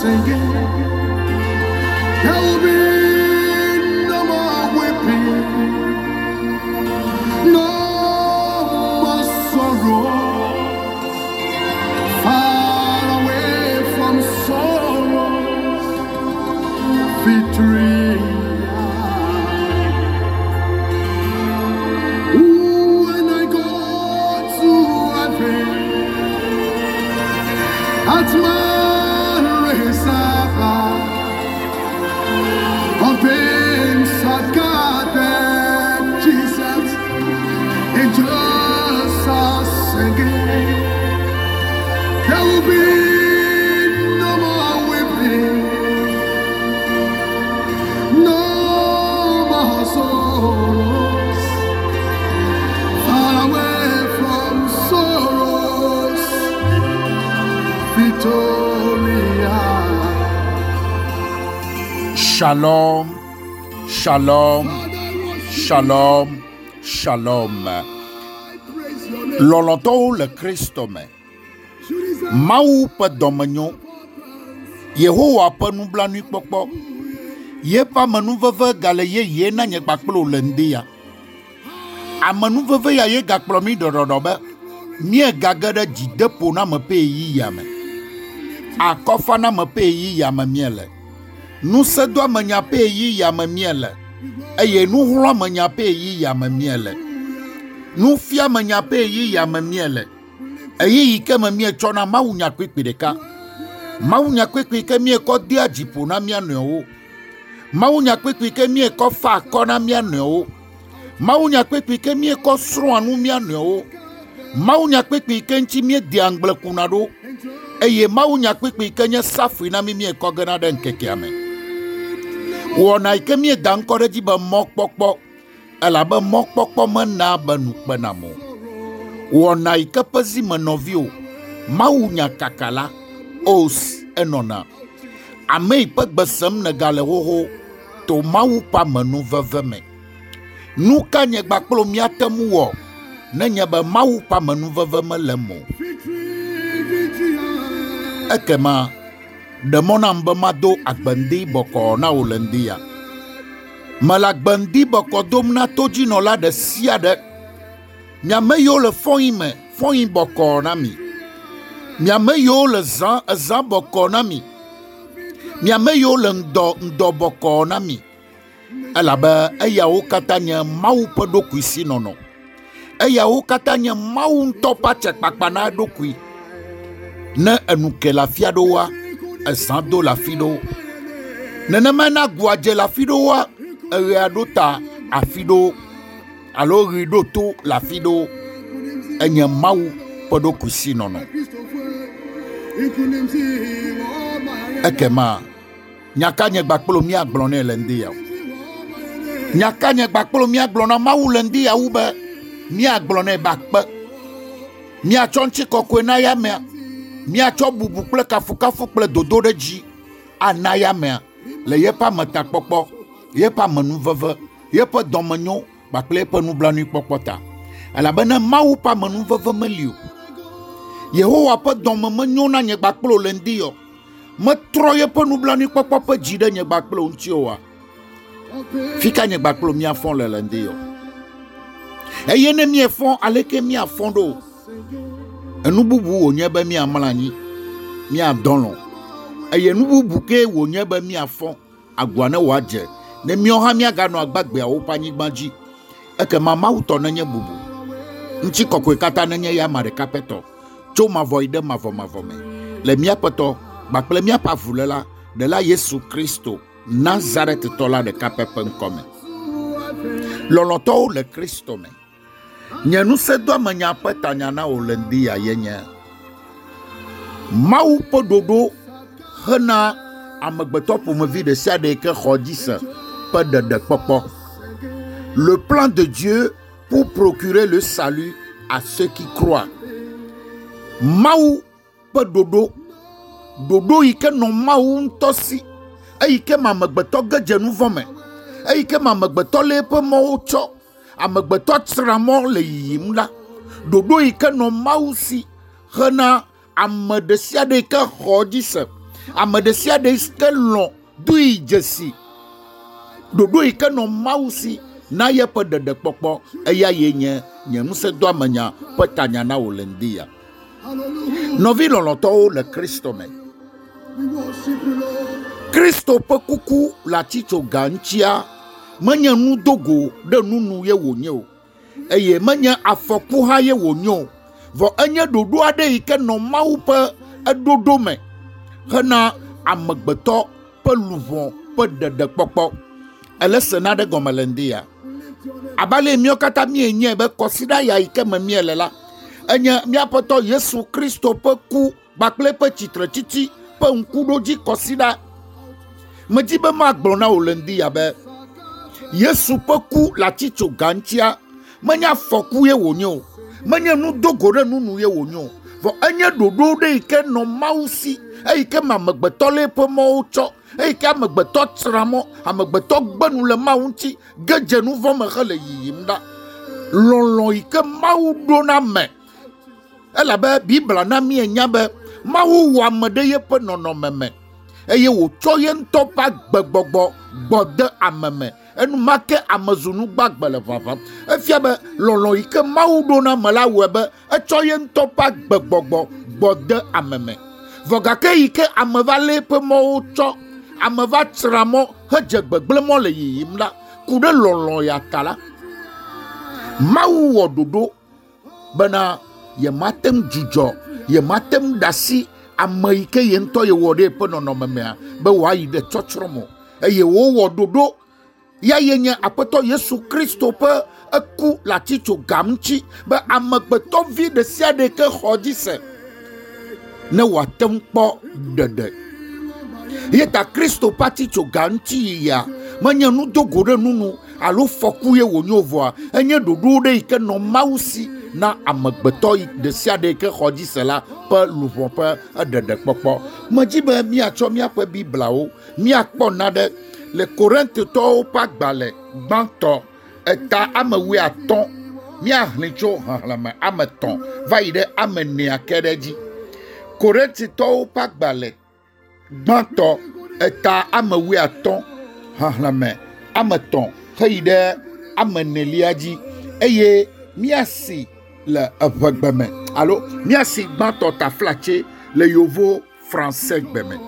singing. There will be no more weeping, no more sorrow. Far away from sorrow, victory. When I go to heaven, at my reserve, open Sagadet, Jesus, angels are singing. There will be no more weeping, no more sorrows. Far away from sorrows, Victoria. Shalom, shalom, shalom, shalom. Loloto le Christo me. Mau pe domenyo. Yehowa pe nubla nu pokpo. Ye pa menu veve gale ye na nye bakplo lendia. Amenu veve ya ye gakplo mi dododobe. Mie gagada jidepo na me pe yi yame. Akofa na me pe yi yame miele. Nous se doit me nyape yi ya me miele. Eye nous hlo me nyape yi ya me miele. Nous fia me nyape yi ya me miele. Eye yi ke me mie chona ma unya kwikpideka. Ma unya kwikpike mie ko dia jipo na mia no. Ma unya kwikpike mie ko fa ko na mia no. Ma unya kwikpike mie ko sro anu mia no. Ma unya kwikpike nchi mie diangle kunado. Eye ma unya kwikpike nye safi na mie ko gana den keke ame. Wona ike mie dankore di ba mokpokpo. Ela ba mokpokpo mena ba nukpenamo. Wona ike pezi menovio. Maunya kakala. Os enona. Ame ipe besem negale hoho. To mau pa menu veveme. Nuka nye bakplo miatemu wo. Nenye ba mau pa menu veveme lemo. Ekema. Demona mbemado akbendi boko na olendia. Malakbendi boko domna toji no la de siade. Miame yo le foime boko nami. Miame yo le zan boko nami. Miame yo le ndo boko nami. Alabe eya o katanya mau pedoku isi nono. Eya o katanya mau ntopa chekpakpana dokui. Ne enuke la fiadowa. Esando la fido. Nenemena guaje la fido wa. Ereadota a fido. Alo ridoto la fido. Enye mau podokusi nono. Ekema. Nyaka nye bakpolo mi aglone lendi ya. Nyaka nye bakpolo mi aglona mau lendi ya ube. Mi aglone bakpe. Mi achonchi kokwe na ya mea. Mia cho bubu kple kafukafu kple dodo de dzi anaya mea le yepa meta kpokpo yepa menu veve yepa domenyo bakple yepa nublanu kpokpo ta alabena mau pa menu veve melio Yehowa pe domenyo na nye bakplo le ndio me tro yepa nublanu kpokpo pe dzi de nye bakplo ntiowa fika nye bakplo mia fon le ndio eyene mia fon aleke mia fondo enububu onye be mi amlanyi mi adonlo eye nububu ke onye be mi afon agwane waje ne mi oha mi aga no agbagbe a wopanyi gbaji eke mama uto nenye bubu nchi kokwe kata nenye ya mare kapeto cho mavoide mavome le mi apeto bakple mi apavulela de la Yesu Kristo Nazareth tola de kapepe nkome loloto le Kristo me nyenu se do manya peta nyana olendi ya yenye mau pododo hena amegbeto pour me vie de sia de ke khodisa pas de popo. Le plan de Dieu pour procurer le salut à ceux qui croient. Mau pododo dodo ike no mau ntosi ike mamegbeto gejenu vome ike mamegbeto le pe mo cho amegbeto tramo le yimla dodo ike no mausi hena amedesia de ke hodise ame ɖe sia ɖe ke lɔ̃ do yi dzesi ɖoɖo yi ke nɔ Mawu si na yeƒe ɖeɖekpɔkpɔ eya ye nye ŋusẽdo amenya ƒe tanya na wò le ŋdi ya. Nɔvi lɔlɔ̃tɔwo le Kristo me. Kristo ƒe kuku le atitsoga ŋutia menye nudogo ɖe nunu ye wònye o, eye menye afɔku hã ye wònye o, vɔ enye ɖoɖo aɖe yi ke nɔ Mawu ƒe eɖoɖo me hena amegbetɔ ƒe luʋɔ ƒe ɖeɖekpɔkpɔ. Ele sena ɖe gɔme le ŋdi ya. Abale míawo katã mienye be kɔsiɖa ya yi ke me miele la enye míaƒe Tɔ Yesu Kristo ƒe ku kpakple ƒe tsitretiti ƒe ŋkuɖodzi kɔsiɖa. Medi be magblɔ na wò le ŋdi ya be Yesu ƒe ku le atitsoga ŋutia menye afɔku ye wònye o, menye nudogo ɖe nunu ye wònye o, vɔ enye ɖoɖo ɖe yi ke nɔ Mawu si, eyi ke me amegbetɔ le ƒe mɔwo tsɔ, eyi ke amegbetɔ tsra mɔ, amegbetɔ gbenu le Mawu ŋuti ge dze nu vɔ me hele yiyim ɖa. Lɔlɔ̃ yi ke Mawu ɖo na me elabe Bibla na mienya be Mawu wɔ ame ɖe yeƒe nɔnɔme me eye wòtsɔ ye ŋutɔ ƒe agbegbɔgbɔ gbɔ de ame me. Enumake ame zu nu gbagbe le ʋaʋãm. Efia be lɔlɔ̃ yi ke Mawu ɖo na me la wɔe be etsɔ ye ŋutɔ ƒe agbegbɔgbɔ gbɔ de ame me. Vɔ gake yi ke ame va lé ƒe mɔwo tsɔ, ame va tsra mɔ hedze gbegblẽ mɔ le yiyim la, ku ɖe lɔlɔ̃ ya ta la, Mawu wɔ ɖoɖo bena yemate ŋu dzudzɔ, yemate ŋu ɖe asi ame yi ke ye ŋutɔ ye wɔ ɖe ƒe nɔnɔme mea be wòayi ɖe tsɔtsrɔ̃ me, eye wòwɔ ɖoɖo ya ye nye Aƒetɔ Yesu Kristo ƒe eku le atitsoga ŋuti be amegbetɔvi ɖe sia ɖe ke xɔ dzi se ne wòate ŋu kpɔ ɖeɖe. Ye ta Kristo ƒe atitsoga ŋuti yiyia menye nudogo ɖe nunu alo fɔku ye wònyo vɔa, enye ɖoɖo ɖe yi ke nɔ Mawu si na amegbetɔ ɖe sia ɖe ke xɔ dzi se la ƒe luʋɔ ƒe ɖeɖekpɔkpɔ. Medzi be míatsɔ míaƒe Biblawo míakpɔ na ɖe le Korintotɔwo ƒe agbalẽ gbãtɔ eta ame 15 míahlẽ tso xexlẽme ame 3 va yi ɖe ame 4 ke ɖe dzi. Korintotɔwo ƒe agbalẽ gbãtɔ eta ame 15 xexlẽme ame 3 heyi ɖe ame 4 dzi, eye míasi le eʋegbe me alo míasi gbãtɔ taflatse le yovo français gbe me.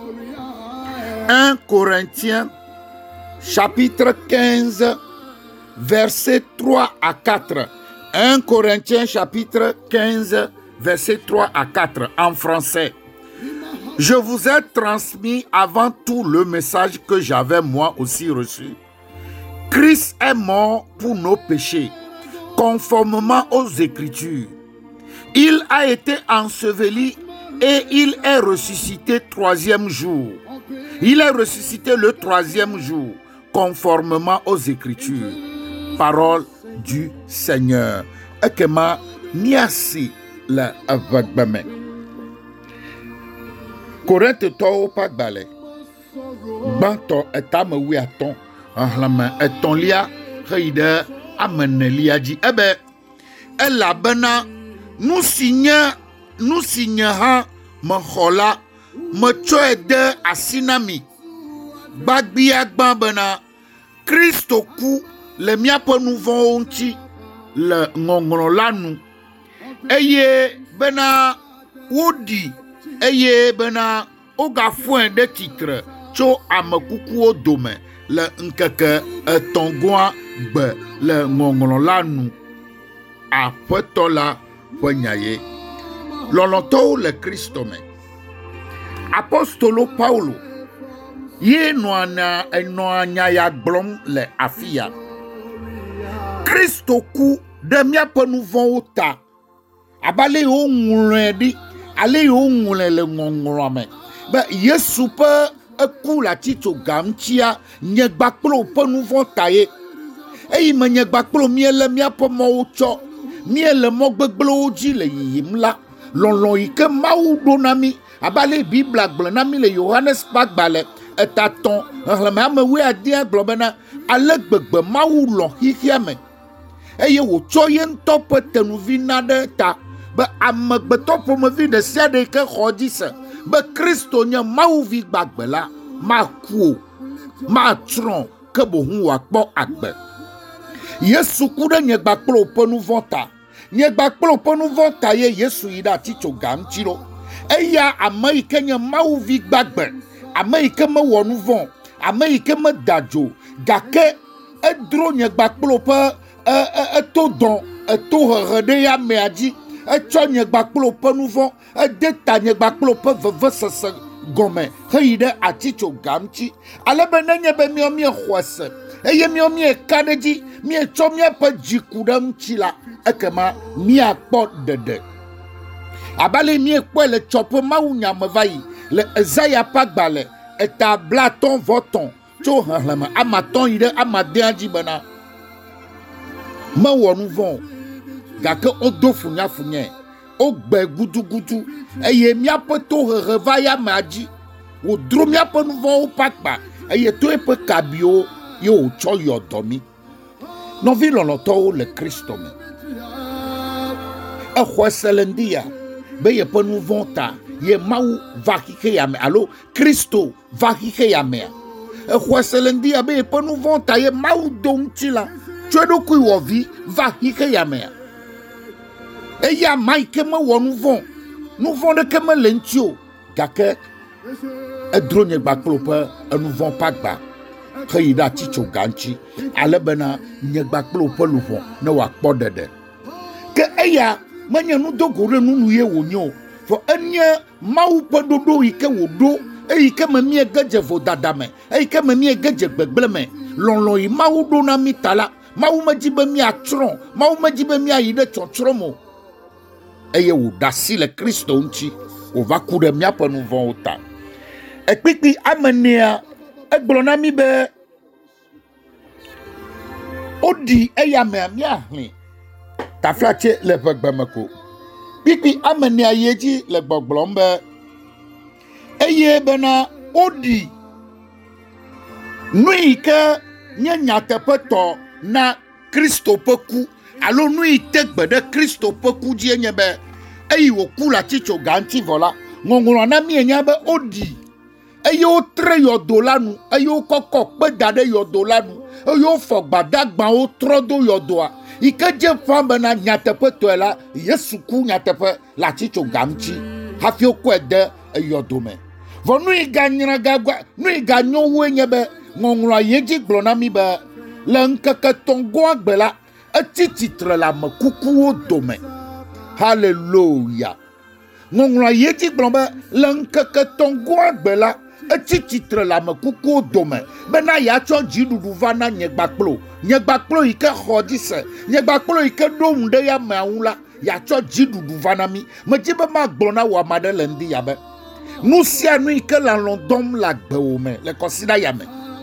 1 Corinthiens chapitre 15 verset 3 à 4. 1 Corinthiens chapitre 15 verset 3 à 4 en français. Je vous ai transmis avant tout le message que j'avais moi aussi reçu. Christ est mort pour nos péchés, conformément aux Écritures. Il a été enseveli et il est ressuscité 3e jour. Il est ressuscité le 3e jour, conformément aux Écritures. Parole du Seigneur. Ekema miasi la avagbame. Korintotɔwo ƒe agbalẽ gbãtɔ etame 15 xexlẽme 3 heyi ɖe ame 4 dzi. Ebe elabena nu si nye hã mexɔ la metsɔe de asi na mi gbagbia gbã bena Kristo ku le míaƒe nu vɔ̃wo ŋuti le ŋɔŋlɔ la nu, eye bena woɖi eye bena wogafɔe ɖe tsitre tso ame kukuwo dome le ŋkeke 3 gbe le ŋɔŋlɔ la nu. Aƒetɔ la ƒe nya ye. Lɔlɔ̃tɔwo le Kristo me. Apostolo Paulo ye nɔa nya ya gblɔm le afi ya. Kristo ku ɖe míaƒe nu vɔ̃wo ta abe ale yi woŋlɔe ɖi, ale yi woŋlɔe le ŋɔŋlɔa me be Yesu ƒe eku le atitsoga ŋutia nye gbakplo ƒe nu vɔ̃ ta ye. Eyi me nye gbakplo míele míaƒe mɔwo tsɔ, míele mɔ gbegblẽwo dzi le yiyim la, lɔlɔ̃ yi ke Mawu ɖo na mi abe ale Bibla gblɔ na mi le Yohanes ƒe agbalẽ 3 xexlẽme ame 19 gblɔ bena ale gbegbe Mawu lɔ̃ xixia me eye wòtsɔ ye ŋutɔ ƒe tenuvi na ɖe ta be amegbetɔ ƒomevi ɖe sia ɖe ke xɔ dzi se be Kristo nye Mawuvi gbagbe la ma ku ma tron ke bohun wa kpɔ agbe. Yesu ku ɖe nye gbakplo ƒe nu vɔ̃ ta. Nye gbakplo ƒe nu vɔ̃ ta ye Yesu yi ɖe atitsoga ŋuti ɖo. Eya ame yi ke nye Mawuvi gbagbe, ame yi ke mewɔ nu vɔ̃, ame yi ke meda dzo, gake edro nye gbakplo ƒe eto dɔn, eto hehe ɖe ya amea dzi. Etsɔ nye gbakplo ƒe nu vɔ̃, ede ta nye gbakplo ƒe vevesese gɔme heyi ɖe atitsoga ŋuti. Ale be nenye be míexɔ se eye mieka ɖe dzi, mietsɔ míaƒe dziku ɖe ŋuti la, ekema míakpɔ ɖeɖe. Abale miekpɔe le tsɔƒe mawunya me va yi le Ezaya ƒe agbalẽ eta 53 tso xexlẽme amatɔ̃ yi ɖe amadea dzi bena mewɔ nu vɔ̃ gake wodo funyafunyae, wogbe gudugudu eye míaƒe tohehe va ya amea dzi. Wòdro míaƒe nu vɔ̃wo ƒe akpa eye to eƒe kabiwo ye wòtsɔ yɔ dɔ mi. Nɔvi lɔlɔtɔwo le Kristo me. Exɔ se le ŋdi ya be yeƒe nu vɔ̃ ta ye Mawu va xixe ya me alo Kristo va xixe ya mea. Exɔ se le ŋdi ya be yeƒe nu vɔ̃ ta ye Mawu do ŋuti la tso eɖokui wɔ vi va xixe ya mea. Eya ame yi ke mewɔ nu vɔ̃ ɖeke mele ŋuti o, gake edro nye gbakplo ƒe enu vɔ̃ ƒe agba heyi ɖe atitsoga ŋuti, ale bena nye gbakplo ƒe luʋɔ ne wòakpɔ ɖeɖe. Ke eya menye nudogo ɖe nunu ye wònye o, for enye Mawu ƒe ɖoɖo yi ke wòɖo, eyi ke me miege dze vodada me, eyi ke me miege dze gbegblẽ me, lɔlɔ̃ yi Mawu ɖo na mi ta la, Mawu medzi be miatsrɔ̃, Mawu medzi be miayi ɖe tsɔtsrɔ̃ me o. Eye wòɖe asi le Kristo ŋuti, wòva ku ɖe míaƒe nu vɔ̃wo ta. Ekpikpi ame nea egblɔ na mi be woɖi eya mea míahlẽ taflatse le ƒe gbeme ko. Kpikpi ame nea ye dzi le gbɔgblɔm be eye bena woɖi nu yi ke nye nyateƒetɔ na Kristo ƒe ku alo nu yi te gbe ɖe Kristo ƒe ku dzi enye be eyi wòku le atitsoga ŋuti vɔ la, ŋɔŋlɔ na mienya be woɖi eye wotre yɔdo la nu, eye wokɔkɔ kpe da ɖe yɔdo la nu, eye wofɔ gbadagbawo trɔ do yɔdoa yi ke dze ƒãa bena nyateƒetɔe la, Yesu ku nyateƒe le atitsoga ŋuti hafi wokɔe de yɔdo me. Vɔ nu yi ganyo woe nye be ŋɔŋlɔa ye dzi gblɔ na mi be le ŋkeke tɔ̃gɔa gbe la, etsi tsitre le ame kukuwo dome. Haleluya. Ŋɔŋlɔa ye dzi gblɔ be le ŋkeke tɔ̃gɔa gbe la, etsi tsitre le ame kukuwo dome bena yeatsɔ dziɖuɖu va na nye gbakplo yi ke xɔ dzi se, nye gbakplo yi ke ɖo ŋu ɖe ya mea ŋu la, yeatsɔ dziɖuɖu va na mi. Medzi be magblɔ na wò ame aɖe le ŋdi ya be nu sia nu yi ke le alɔ̃ dɔm le agbewò me le kɔsiɖa ya me,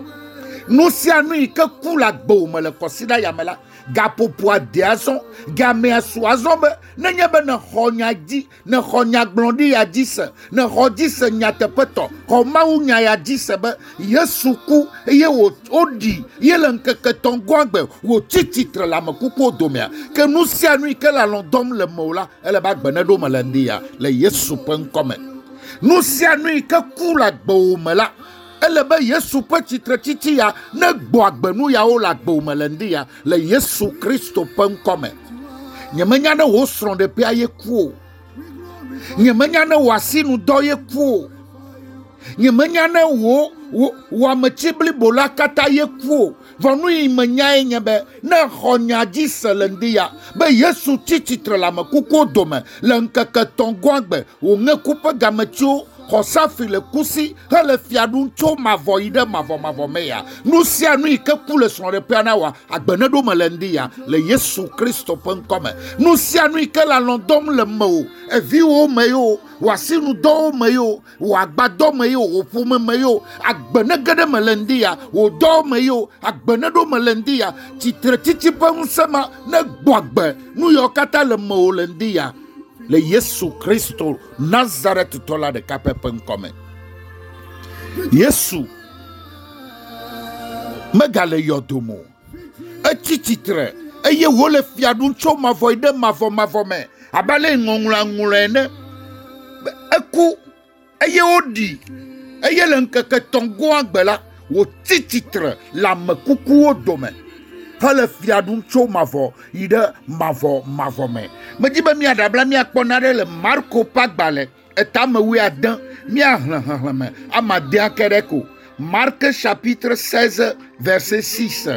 nu sia nu yi ke ku le agbewò me le kɔsiɖa ya me la, gaƒoƒoa de azɔ, gamea su azɔ be nenye be ne xɔ nya dzi, ne xɔ nyagblɔɖi ya dzi se, ne xɔ dzi se nyateƒetɔ, xɔ Mawu nya ya dzi se be Yesu ku eye woɖi ye le ŋkeke tɔ̃gɔa gbe wòtsi tsitre le ame kukuwo domea, ke nu sia nu yi ke le alɔ̃ dɔm le mewò la, ele be agbe ne ɖo me le ŋdi ya le Yesu ƒe ŋkɔ me. Nu sia nu yi ke ku le agbewò me la, ele be Yesu ƒe tsitretsitsi ya ne gbɔ agbenu yawo le agbewò me le ŋdi ya le Yesu Kristo ƒe ŋkɔ me. Nyemenya ne wò srɔ̃ɖeƒea ye ku o, nyemenya ne wò asinudɔ ye ku o, nyemenya ne wò ametsi blibo la katã ye ku o. Vɔ nu yi menyae nye be ne xɔ nya dzi se le ŋdi ya be Yesu tsi tsitre le ame kukuwo dome le ŋkeke tɔ̃gɔa gbe, wòŋe ku ƒe gametsiwo, xɔ safi le kusi hele fia ɖum tso mavɔ yi ɖe mavɔ me ya. Nu sia nu yi ke ku le srɔ̃ɖeƒea na wòa agbe ne ɖo me le ŋdi ya le Yesu Kristo ƒe ŋkɔ me. Nu sia nu yi ke le alɔ̃ dɔm le mewò, eviwo me yo, wò asinudɔwo me yo, wò agbadɔ me yo, wò ƒome me yo, agbe ne ge ɖe me le ŋdi ya, wò dɔwo me yo, agbe ne ɖo me le ŋdi ya, tsitretsitsi ƒe ŋusẽ ma ne gbɔ agbe nu yawo katã le mewò le ŋdi ya le Yesu Kristo Nazaretitɔ la ɖeka ƒe ŋkɔ me. Yesu megale yɔdo mo, etsi tsitre eye wòle fia ɖum tso mavɔ yi ɖe mavɔ me abe ale ŋɔŋlɔa ŋlɔe ene. Eku eye odi eye le nkeke tongo agbe la wo tititre la mekuku wo dome hele fiadum tso mavo ide mavo me me di be mi adabla mi akpona de le Marko pagbale etame wi adan mi ahleme amade akereko Marc chapitre 16 verset 6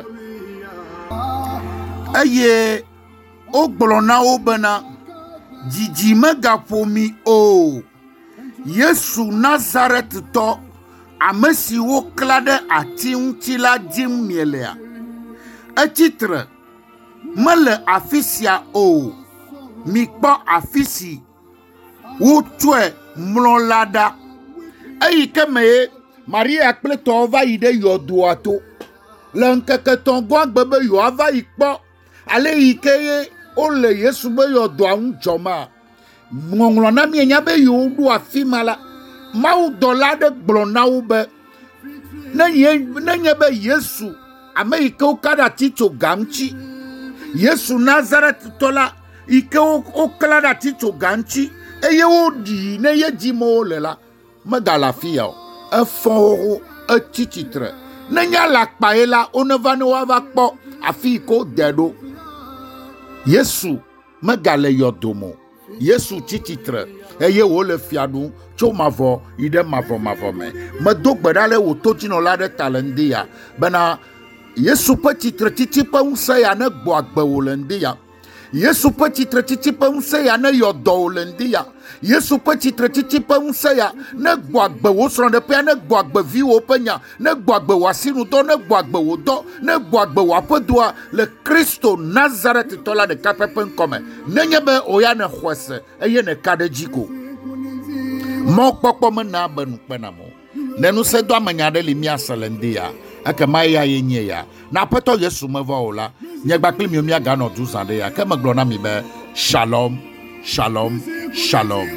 eye o gblona wo bena Didi mega pomi o Yesu Nazareth to amesi wo klade ati untila dim mielea titre mele afisia o mikpo afisi wo tue mlolada eyi keme Maria akple to va ide yodo ato lenkeke tongo agbebe yo ava ikpo ale ikeye o le Yesu be yodo an joma ngonglo na mi nya be yo du afima la mau dolade gblona wo be na nye be Yesu Amerika o kada tito gamchi Yesu Nazareth tola ike o kada tito gamchi eye o di na ye di mo lela magala fia efon o tititre na nya la paela oneva no wa kpo afi ko dedo Yesu magale yodomo Yesu tititre eye wo le fiadu tso mavo ide mavo me dogbedale wo totino la de talendia bena Yesu pe titre titi pe unse ya ne gbo agbe wo le ndia Yesu pe titre titi pe unse ya ne yodo wo le ndia Yesu pe titre titi pe unse ya ne gbo agbe wo sronde pe ne gbo agbe vi wo penya ne gbo agbe wasinu do ne gbo agbe wo do ne gbo agbe wa pedoa le Kristo Nazareth tola de kapepen kome nenye be oya ne khwese eye ne kade jiko mo popo me na benu penamo nenu se do amanya de limi asalendia aka maya yenye ya na peto Yesu me vola nyegba kli mi ga no 12 ande ya ke me glona mi be shalom shalom shalom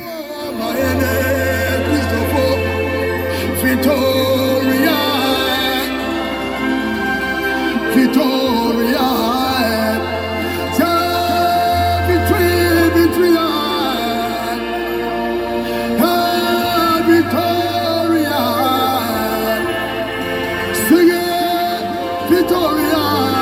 Victoria Victoria Victoria